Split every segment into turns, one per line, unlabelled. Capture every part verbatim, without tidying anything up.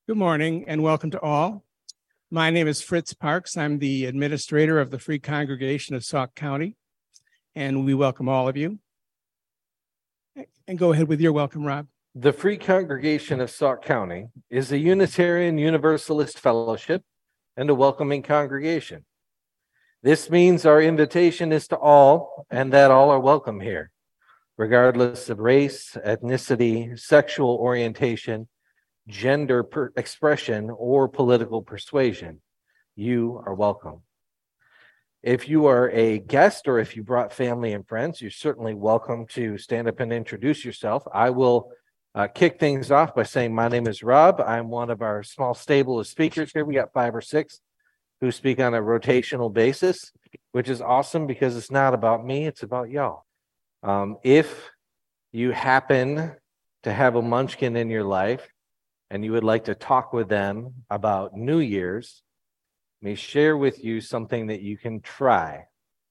Good morning and welcome to all. My name is Fritz Parks. I'm the administrator of the Free Congregation of Sauk County, and we welcome all of you. And go ahead with your welcome, Rob.
The Free Congregation of Sauk County is a Unitarian Universalist fellowship and a welcoming congregation. This means our invitation is to all, and that all are welcome here, regardless of race, ethnicity, sexual orientation, gender per- expression, or political persuasion. You are welcome. If you are a guest or if you brought family and friends, you're certainly welcome to stand up and introduce yourself. I will uh, kick things off by saying my name is Rob. I'm one of our small stable of speakers here. We got five or six who speak on a rotational basis, which is awesome because it's not about me, it's about y'all. Um, if you happen to have a munchkin in your life and you would like to talk with them about New Year's, let me share with you something that you can try.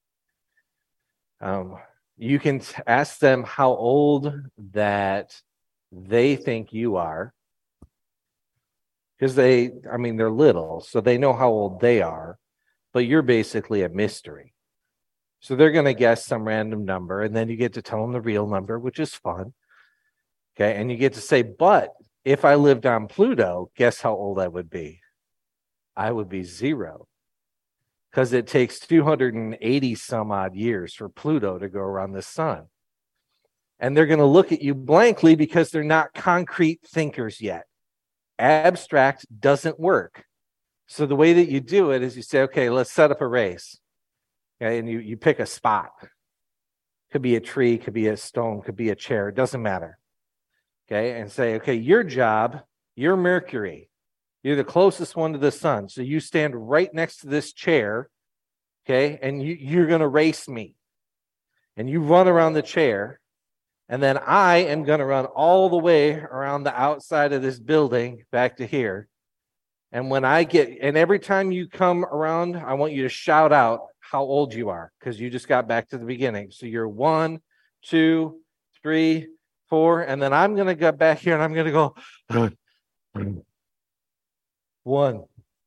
Um, you can t- ask them how old that they think you are, because they, I mean, they're little, so they know how old they are, but you're basically a mystery. So they're going to guess some random number, and then you get to tell them the real number, which is fun. Okay, and you get to say, but if I lived on Pluto, guess how old I would be? I would be zero. Because it takes two hundred eighty some odd years for Pluto to go around the sun. And they're going to look at you blankly because they're not concrete thinkers yet. Abstract doesn't work. So the way that you do it is you say, okay, let's set up a race. Okay, and you, you pick a spot. Could be a tree, could be a stone, could be a chair, it doesn't matter. Okay, and say, okay, your job, you're Mercury. You're the closest one to the sun. So you stand right next to this chair, okay, and you, you're going to race me. And you run around the chair, and then I am going to run all the way around the outside of this building back to here. And when I get, and every time you come around, I want you to shout out how old you are, because you just got back to the beginning. So you're one, two, three, four, and then I'm going to go back here and I'm going to go one.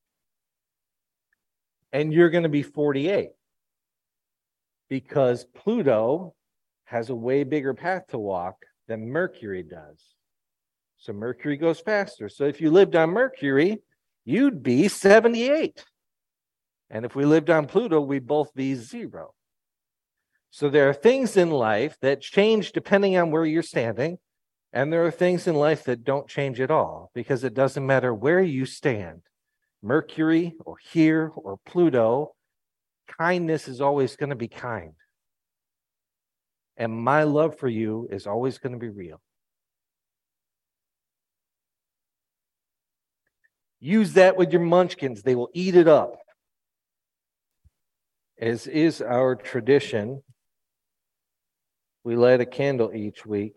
And you're going to be forty-eight because Pluto has a way bigger path to walk than Mercury does. So Mercury goes faster. So if you lived on Mercury, you'd be seventy-eight. And if we lived on Pluto, we'd both be zero. So there are things in life that change depending on where you're standing, and there are things in life that don't change at all, because it doesn't matter where you stand, Mercury or here or Pluto, kindness is always going to be kind. And my love for you is always going to be real. Use that with your munchkins. They will eat it up. As is our tradition, we light a candle each week,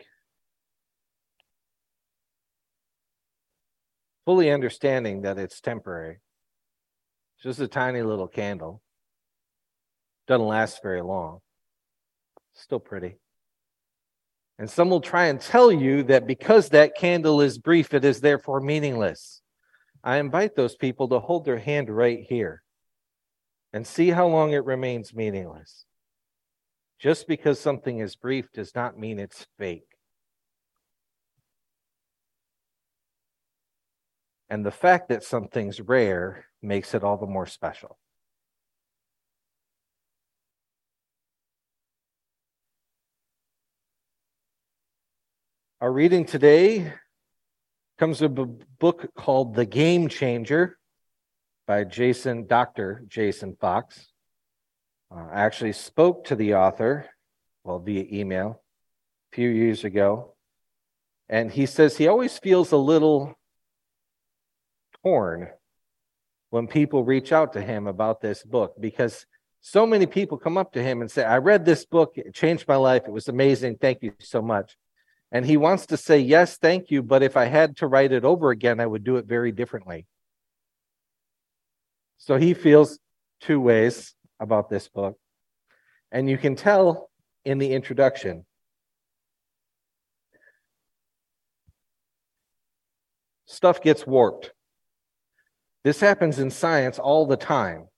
fully understanding that it's temporary. It's just a tiny little candle. Doesn't last very long. Still pretty. And some will try and tell you that because that candle is brief, it is therefore meaningless. I invite those people to hold their hand right here and see how long it remains meaningless. Just because something is brief does not mean it's fake. And the fact that something's rare makes it all the more special. Our reading today comes from a book called The Game Changer by Jason, Doctor Jason Fox. Uh, I actually spoke to the author, well, via email, a few years ago. And he says he always feels a little torn when people reach out to him about this book, because so many people come up to him and say, I read this book, it changed my life, it was amazing, thank you so much. And he wants to say, yes, thank you, but if I had to write it over again, I would do it very differently. So he feels two ways about this book. And you can tell in the introduction. Stuff gets warped This happens in science all the time.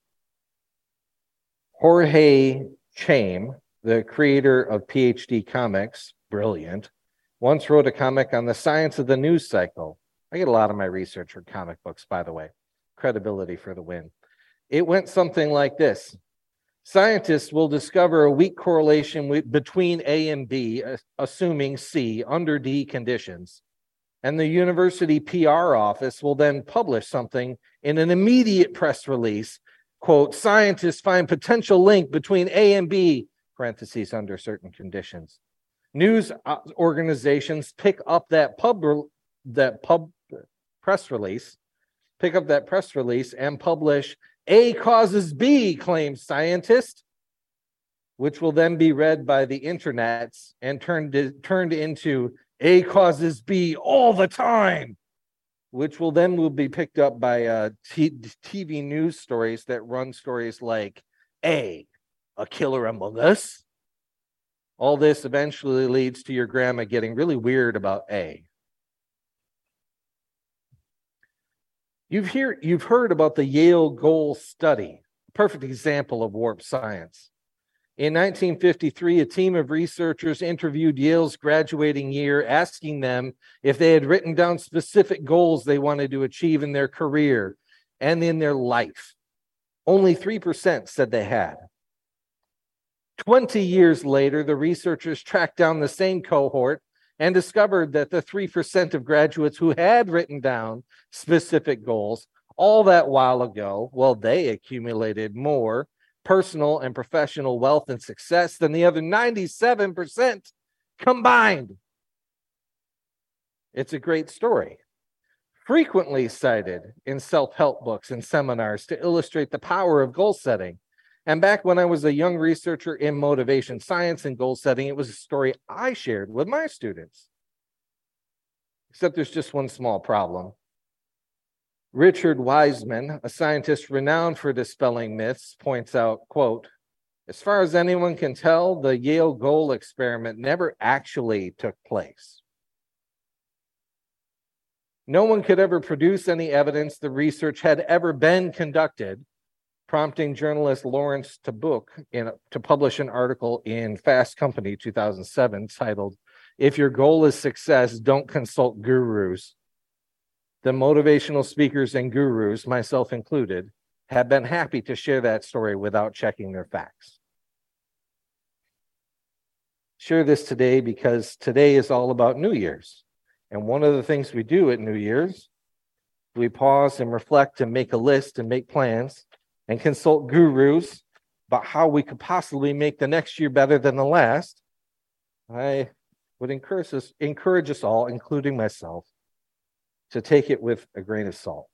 Jorge Chaim, the creator of PhD Comics, brilliant, once wrote a comic on the science of the news cycle. I get a lot of my research from comic books, by the way. Credibility for the win. It went something like this. Scientists will discover a weak correlation with, between A and B, assuming C, under D conditions. And the university P R office will then publish something in an immediate press release. Quote, scientists find potential link between A and B, parentheses, under certain conditions. News organizations pick up that pub, that pub press release, pick up that press release and publish A causes B, claims scientist, which will then be read by the internets and turned, turned into A causes B all the time, which will then will be picked up by uh, t- TV news stories that run stories like A, a killer among us. All this eventually leads to your grandma getting really weird about A. You've, hear, you've heard about the Yale Goal Study, a perfect example of warped science. In nineteen fifty-three, a team of researchers interviewed Yale's graduating year, asking them if they had written down specific goals they wanted to achieve in their career and in their life. Only three percent said they had. twenty years later, the researchers tracked down the same cohort and discovered that the three percent of graduates who had written down specific goals all that while ago, well, they accumulated more personal and professional wealth and success than the other ninety-seven percent combined. It's a great story, frequently cited in self-help books and seminars to illustrate the power of goal setting. And back when I was a young researcher in motivation science and goal setting, it was a story I shared with my students. Except there's just one small problem. Richard Wiseman, a scientist renowned for dispelling myths, points out, quote, as far as anyone can tell, the Yale goal experiment never actually took place. No one could ever produce any evidence the research had ever been conducted, prompting journalist Lawrence Tabuk in, to publish an article in Fast Company two thousand seven titled, If Your Goal is Success, Don't Consult Gurus. The motivational speakers and gurus, myself included, have been happy to share that story without checking their facts. Share this today because today is all about New Year's. And one of the things we do at New Year's, we pause and reflect and make a list and make plans and consult gurus about how we could possibly make the next year better than the last. I would encourage us, encourage us all, including myself, to take it with a grain of salt.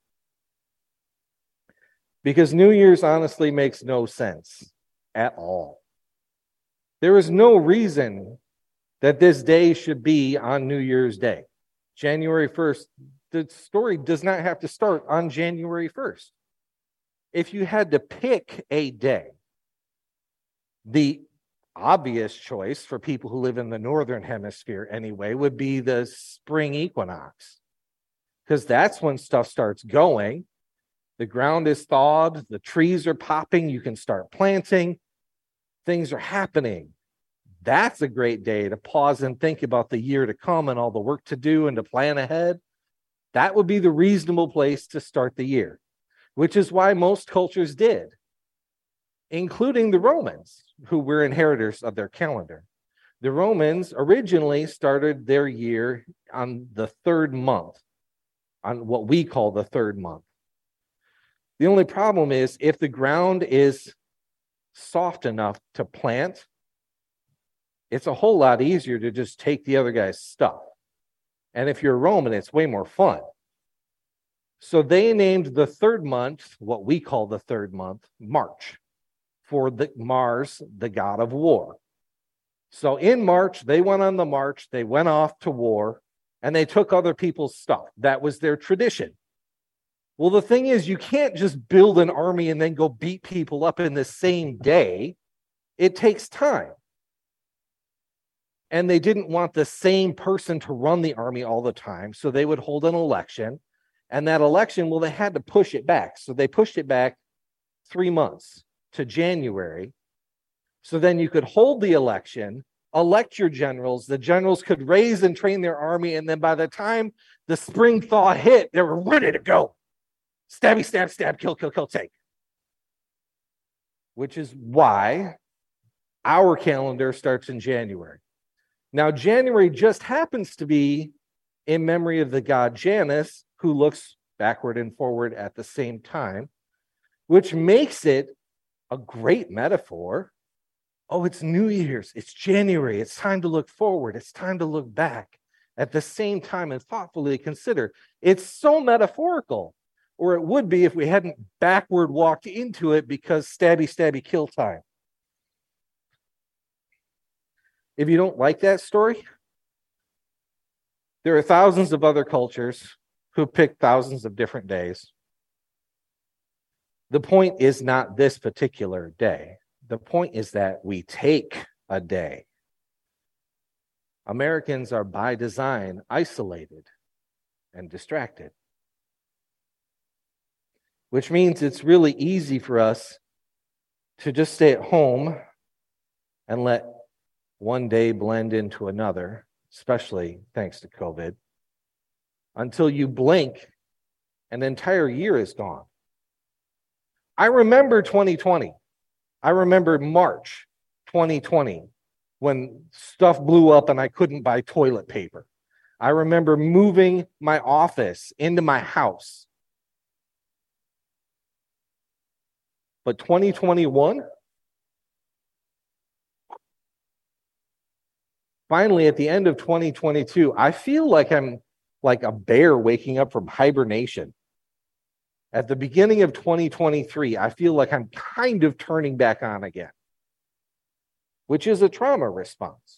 Because New Year's honestly makes no sense at all. There is no reason that this day should be on New Year's Day. January first, the story does not have to start on January first. If you had to pick a day, the obvious choice for people who live in the northern hemisphere anyway would be the spring equinox. Because that's when stuff starts going. The ground is thawed, the trees are popping, you can start planting, things are happening. That's a great day to pause and think about the year to come and all the work to do and to plan ahead. That would be the reasonable place to start the year, which is why most cultures did, including the Romans, who were inheritors of their calendar. The Romans originally started their year on the third month, on what we call the third month. The only problem is if the ground is soft enough to plant, it's a whole lot easier to just take the other guy's stuff. And if you're a Roman, it's way more fun. So they named the third month, what we call the third month, March, for the Mars, the god of war. So in March, they went on the march, they went off to war, and they took other people's stuff. That was their tradition. Well, the thing is, you can't just build an army and then go beat people up in the same day. It takes time. And they didn't want the same person to run the army all the time, so they would hold an election, And that election, well, they had to push it back. So they pushed it back three months to January. So then you could hold the election, elect your generals. The generals could raise and train their army. And then by the time the spring thaw hit, they were ready to go. Stabby, stab, stab, kill, kill, kill, take. Which is why our calendar starts in January. Now, January just happens to be in memory of the god Janus, who looks backward and forward at the same time, which makes it a great metaphor. Oh, it's New Year's, it's January, it's time to look forward, it's time to look back at the same time and thoughtfully consider. It's so metaphorical, or it would be if we hadn't backward walked into it because stabby, stabby, kill time. If you don't like that story, there are thousands of other cultures who pick thousands of different days. The point is not this particular day. The point is that we take a day. Americans are by design isolated and distracted, which means it's really easy for us to just stay at home and let one day blend into another, especially thanks to COVID, until you blink, an entire year is gone. I remember twenty twenty. I remember March twenty twenty when stuff blew up and I couldn't buy toilet paper. I remember moving my office into my house. But twenty twenty-one, finally, at the end of twenty twenty-two, I feel like I'm like a bear waking up from hibernation. At the beginning of twenty twenty-three, I feel like I'm kind of turning back on again, which is a trauma response.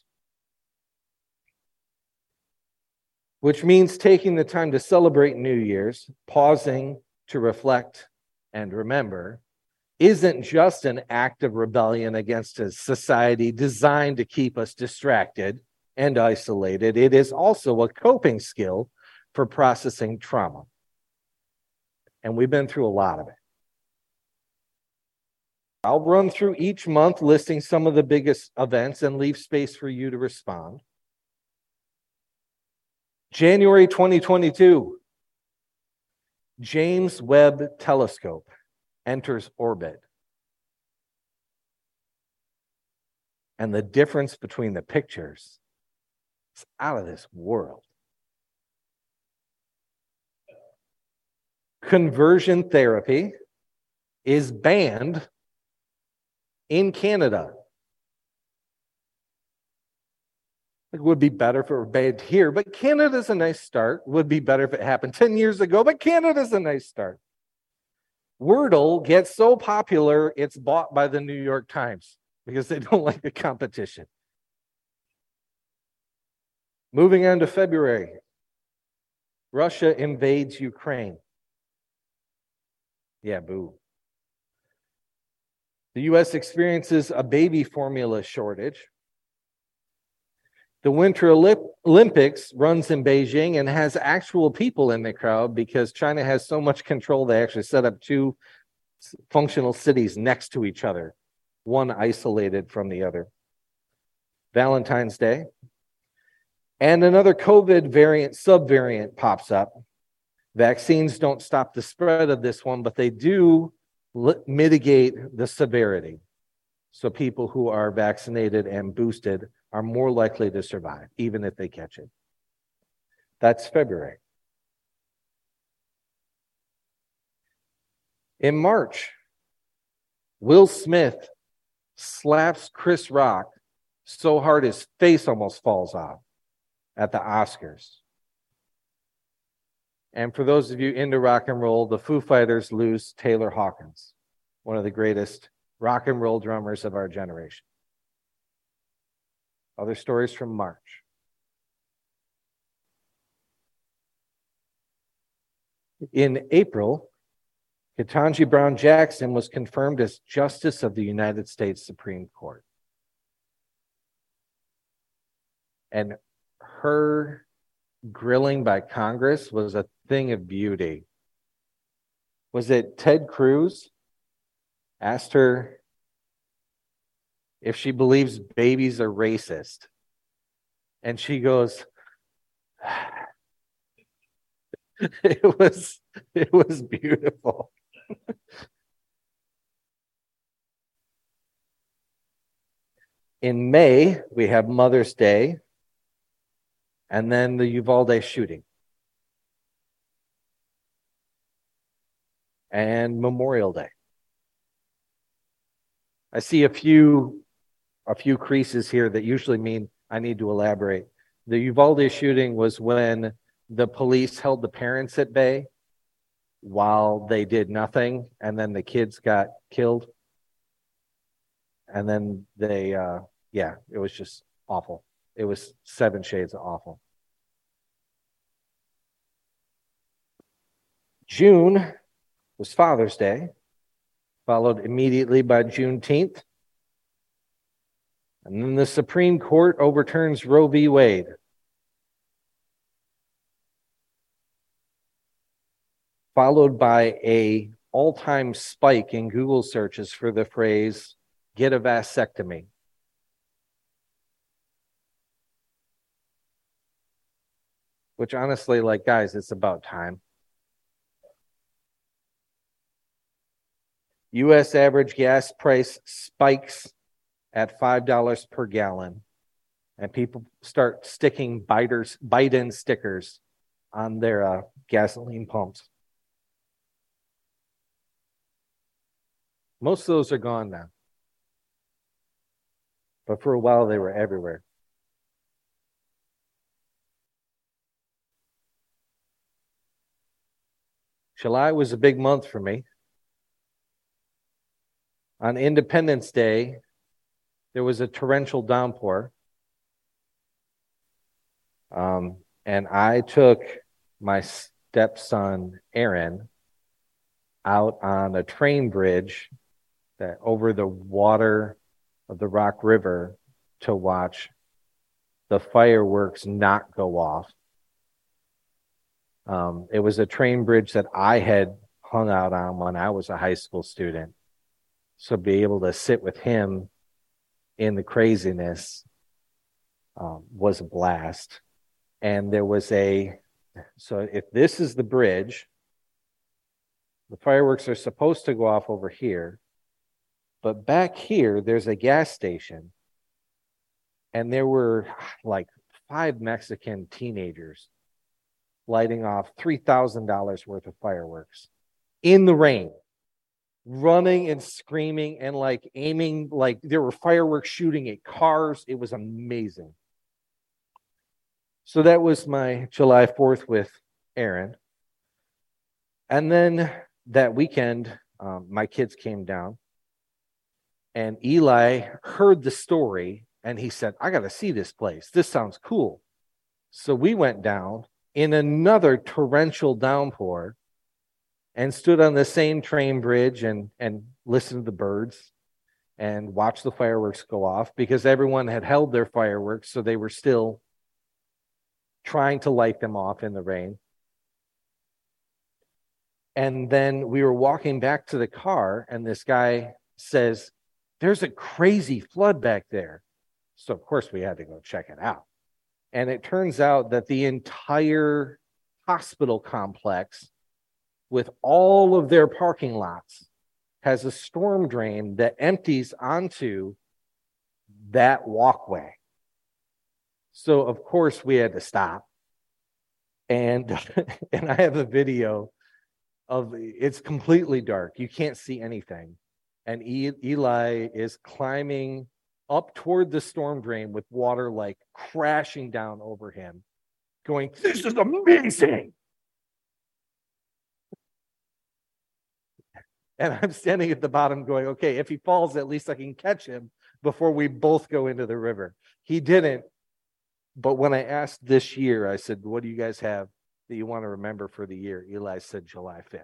Which means taking the time to celebrate New Year's, pausing to reflect and remember, isn't just an act of rebellion against a society designed to keep us distracted and isolated. It is also a coping skill for processing trauma. And we've been through a lot of it. I'll run through each month listing some of the biggest events and leave space for you to respond. January twenty twenty-two, James Webb Telescope enters orbit. And the difference between the pictures is out of this world. Conversion therapy is banned in Canada. It would be better if it were banned here, but Canada's a nice start. It would be better if it happened ten years ago, but Canada's a nice start. Wordle gets so popular, it's bought by the New York Times because they don't like the competition. Moving on to February, Russia invades Ukraine. Yeah, boo. The U S experiences a baby formula shortage. The Winter Olympics runs in Beijing and has actual people in the crowd because China has so much control they actually set up two functional cities next to each other, one isolated from the other. Valentine's Day. And another COVID variant, subvariant pops up. Vaccines don't stop the spread of this one, but they do mitigate the severity. So people who are vaccinated and boosted are more likely to survive, even if they catch it. That's February. In March, Will Smith slaps Chris Rock so hard his face almost falls off at the Oscars. And for those of you into rock and roll, the Foo Fighters lose Taylor Hawkins, one of the greatest rock and roll drummers of our generation. Other stories from March. In April, Ketanji Brown Jackson was confirmed as Justice of the United States Supreme Court. And her grilling by Congress was a thing of beauty. Was it Ted Cruz asked her if she believes babies are racist? And she goes, it was, it was beautiful. In May, we have Mother's Day, and then the Uvalde shooting, and Memorial Day. I see a few, a few creases here that usually mean I need to elaborate. The Uvalde shooting was when the police held the parents at bay while they did nothing, and then the kids got killed. And then they, uh, yeah, it was just awful. It was seven shades of awful. June was Father's Day, followed immediately by Juneteenth. And then the Supreme Court overturns Roe v. Wade. Followed by a all-time spike in Google searches for the phrase, get a vasectomy. Which honestly, like, guys, it's about time. U S average gas price spikes at five dollars per gallon. And people start sticking Biden Biden stickers on their uh, gasoline pumps. Most of those are gone now. But for a while, they were everywhere. July was a big month for me. On Independence Day, there was a torrential downpour. Um, and I took my stepson, Aaron, out on a train bridge that over the water of the Rock River to watch the fireworks not go off. Um, it was a train bridge that I had hung out on when I was a high school student. So be able to sit with him in the craziness um, was a blast. And there was a, so if this is the bridge, the fireworks are supposed to go off over here. But back here, there's a gas station. And there were like five Mexican teenagers lighting off three thousand dollars worth of fireworks in the rain, running and screaming and like aiming, like there were fireworks shooting at cars. It was amazing. So that was my July fourth with Aaron. And then that weekend, um, my kids came down. And Eli heard the story and he said, I got to see this place. This sounds cool. So we went down in another torrential downpour and stood on the same train bridge and, and listened to the birds and watched the fireworks go off because everyone had held their fireworks. So they were still trying to light them off in the rain. And then we were walking back to the car and this guy says, there's a crazy flood back there. So, of course, we had to go check it out. And it turns out that the entire hospital complex, with all of their parking lots, has a storm drain that empties onto that walkway. So, of course, we had to stop. And, and I have a video of, it's completely dark. You can't see anything. And Eli is climbing up toward the storm drain with water like crashing down over him, going, this is amazing. And I'm standing at the bottom going, okay, if he falls, at least I can catch him before we both go into the river. He didn't. But when I asked this year, I said, what do you guys have that you want to remember for the year? Eli said July fifth.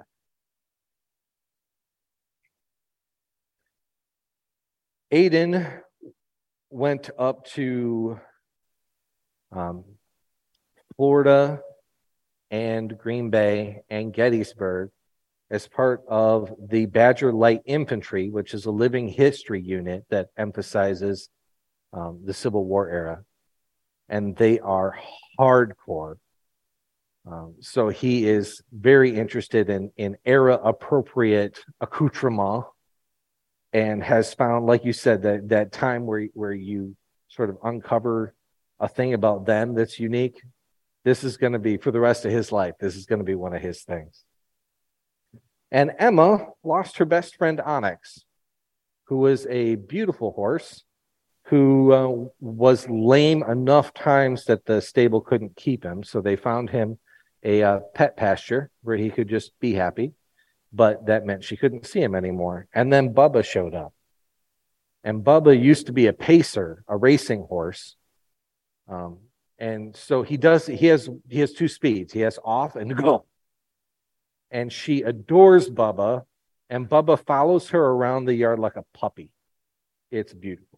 Aiden went up to um, Florida and Green Bay and Gettysburg as part of the Badger Light Infantry, which is a living history unit that emphasizes um, the Civil War era. And they are hardcore. Um, so he is very interested in, in era-appropriate accoutrement and has found, like you said, that, that time where, where you sort of uncover a thing about them that's unique. This is going to be, for the rest of his life, this is going to be one of his things. And Emma lost her best friend, Onyx, who was a beautiful horse who uh, was lame enough times that the stable couldn't keep him. So they found him a uh, pet pasture where he could just be happy. But that meant she couldn't see him anymore. And then Bubba showed up. And Bubba used to be a pacer, a racing horse. Um, and so he does, he has, he has two speeds. He has off and go. And she adores Bubba, and Bubba follows her around the yard like a puppy. It's beautiful.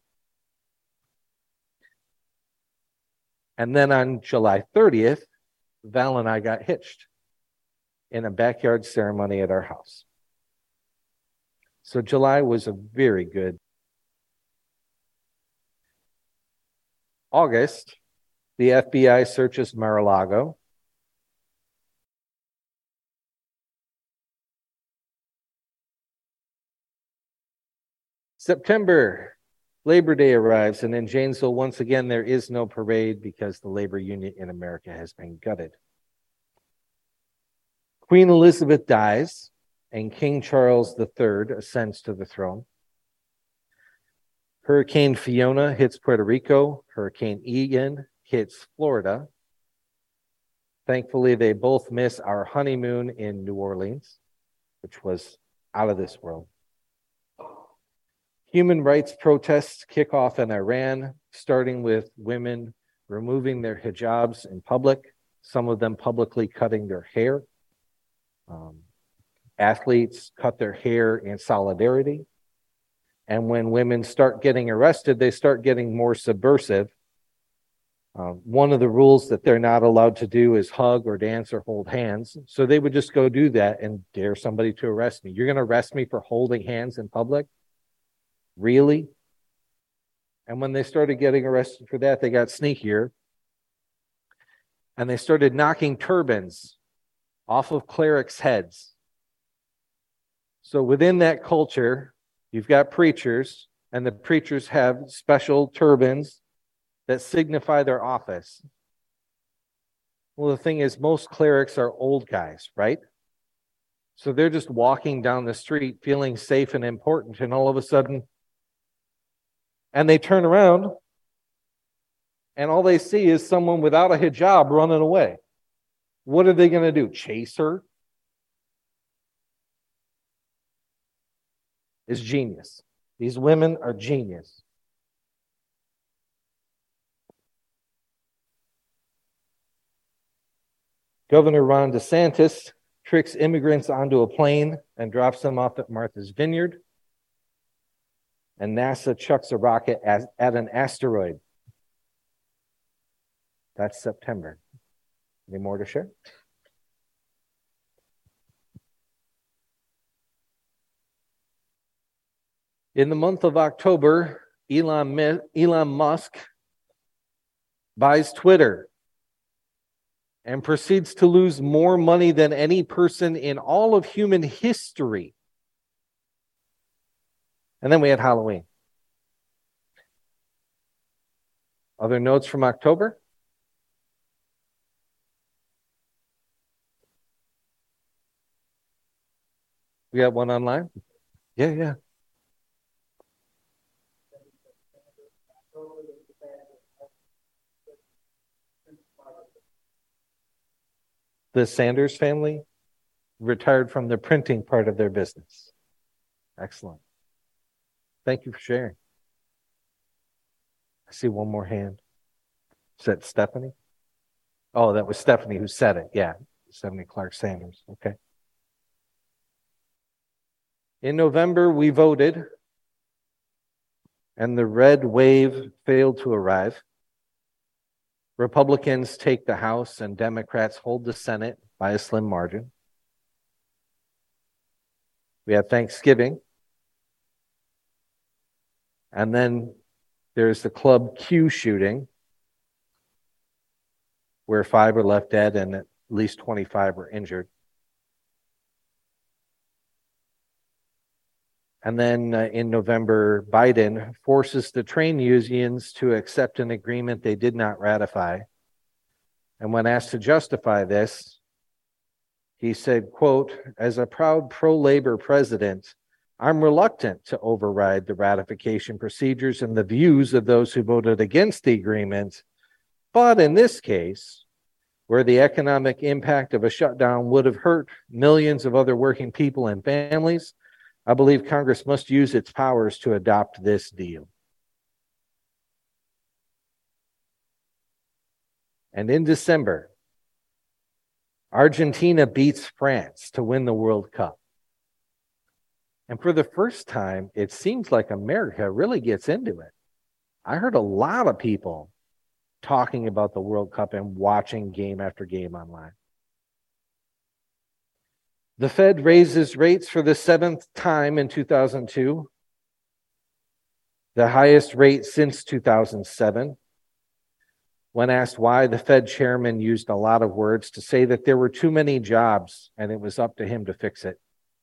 And then on July thirtieth, Val and I got hitched in a backyard ceremony at our house. So July was a very good. August, the F B I searches Mar-a-Lago. September, Labor Day arrives, and in Janesville, once again, there is no parade because the labor union in America has been gutted. Queen Elizabeth dies, and King Charles the Third ascends to the throne. Hurricane Fiona hits Puerto Rico. Hurricane Ian hits Florida. Thankfully, they both miss our honeymoon in New Orleans, which was out of this world. Human rights protests kick off in Iran, starting with women removing their hijabs in public, some of them publicly cutting their hair. Um, athletes cut their hair in solidarity. And when women start getting arrested, they start getting more subversive. Uh, one of the rules that they're not allowed to do is hug or dance or hold hands. So they would just go do that and dare somebody to arrest me. You're going to arrest me for holding hands in public? Really? And when they started getting arrested for that, they got sneakier. And they started knocking turbans off of clerics' heads. So within that culture, you've got preachers, and the preachers have special turbans that signify their office. Well, the thing is, most clerics are old guys, right? So they're just walking down the street feeling safe and important, and all of a sudden, and they turn around, and all they see is someone without a hijab running away. What are they going to do? Chase her? It's genius. These women are genius. Governor Ron DeSantis tricks immigrants onto a plane and drops them off at Martha's Vineyard. And NASA chucks a rocket at, at an asteroid. That's September. Any more to share? In the month of October, Elon, Elon Musk buys Twitter and proceeds to lose more money than any person in all of human history. And then we had Halloween. Other notes from October? We got one online? Yeah, yeah. The Sanders family retired from the printing part of their business. Excellent. Thank you for sharing. I see one more hand. Is that Stephanie? Oh, that was Stephanie who said it. Yeah, Stephanie Clark Sanders. Okay. In November, we voted, and the red wave failed to arrive. Republicans take the House and Democrats hold the Senate by a slim margin. We have Thanksgiving. And then there's the Club Q shooting, where five are left dead and at least twenty-five were injured. And then uh, in November, Biden forces the train unions to accept an agreement they did not ratify. And when asked to justify this, he said, quote, "As a proud pro-labor president, I'm reluctant to override the ratification procedures and the views of those who voted against the agreement. But in this case, where the economic impact of a shutdown would have hurt millions of other working people and families, I believe Congress must use its powers to adopt this deal." And in December, Argentina beats France to win the World Cup. And for the first time, it seems like America really gets into it. I heard a lot of people talking about the World Cup and watching game after game online. The Fed raises rates for the seventh time in two thousand two, the highest rate since two thousand seven. When asked why, the Fed chairman used a lot of words to say that there were too many jobs and it was up to him to fix it.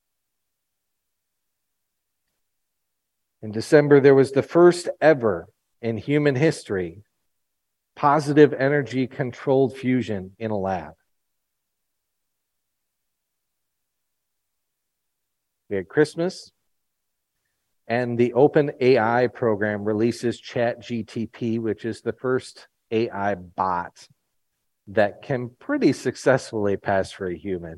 In December, there was the first ever in human history positive energy controlled fusion in a lab. We had Christmas, and the OpenAI program releases ChatGPT, which is the first A I bot that can pretty successfully pass for a human.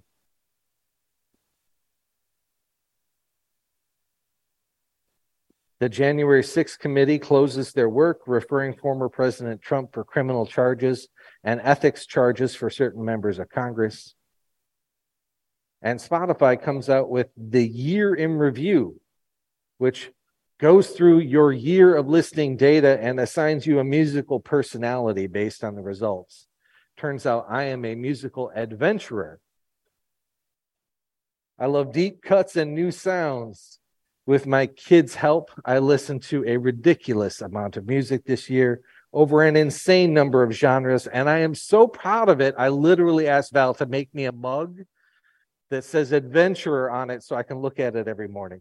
The January sixth committee closes their work, referring former President Trump for criminal charges and ethics charges for certain members of Congress. And Spotify comes out with the year in review, which goes through your year of listening data and assigns you a musical personality based on the results. Turns out I am a musical adventurer. I love deep cuts and new sounds. With my kids' help, I listened to a ridiculous amount of music this year over an insane number of genres, and I am so proud of it. I literally asked Val to make me a mug that says adventurer on it so I can look at it every morning.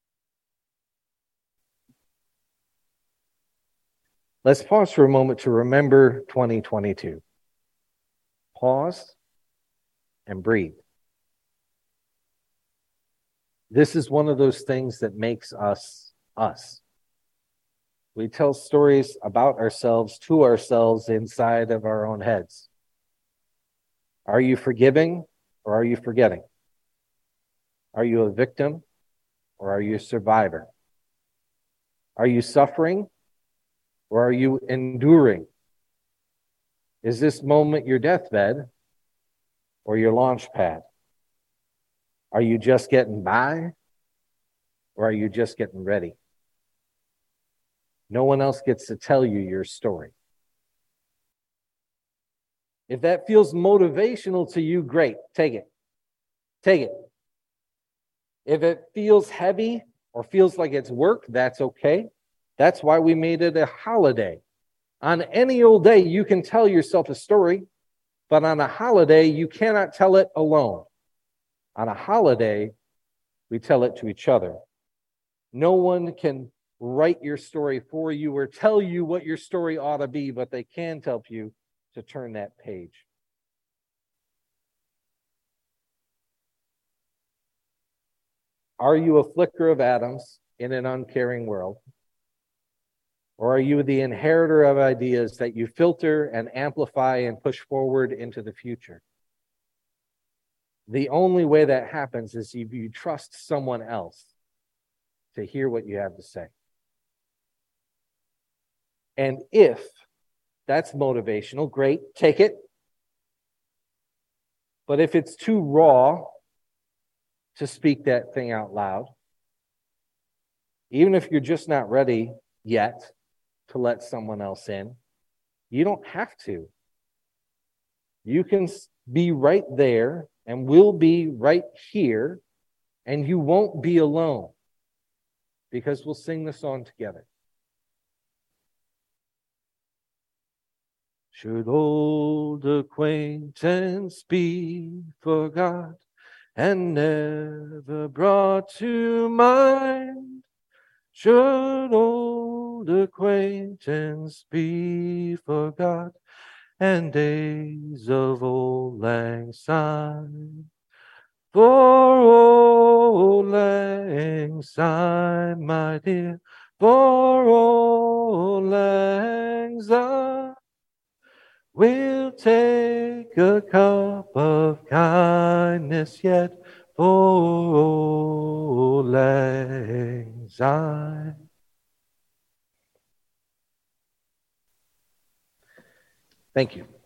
Let's pause for a moment to remember twenty twenty-two. Pause and breathe. This is one of those things that makes us us. We tell stories about ourselves to ourselves inside of our own heads. Are you forgiving or are you forgetting? Are you a victim or are you a survivor? Are you suffering or are you enduring? Is this moment your deathbed or your launch pad? Are you just getting by or are you just getting ready? No one else gets to tell you your story. If that feels motivational to you, great. Take it. Take it. If it feels heavy or feels like it's work, that's okay. That's why we made it a holiday. On any old day, you can tell yourself a story, but on a holiday, you cannot tell it alone. On a holiday, we tell it to each other. No one can write your story for you or tell you what your story ought to be, but they can help you to turn that page. Are you a flicker of atoms in an uncaring world? Or are you the inheritor of ideas that you filter and amplify and push forward into the future? The only way that happens is if you trust someone else to hear what you have to say. And if that's motivational, great, take it. But if it's too raw to speak that thing out loud, even if you're just not ready yet to let someone else in, you don't have to You can s- be right there, and we'll be right here, and you won't be alone because we'll sing the song together. Should old acquaintance be forgot and never brought to mind? Should old acquaintance be forgot and days of old lang syne? For old lang syne, my dear, for old lang syne, we'll take a cup of kindness yet for old lang syne. Thank you.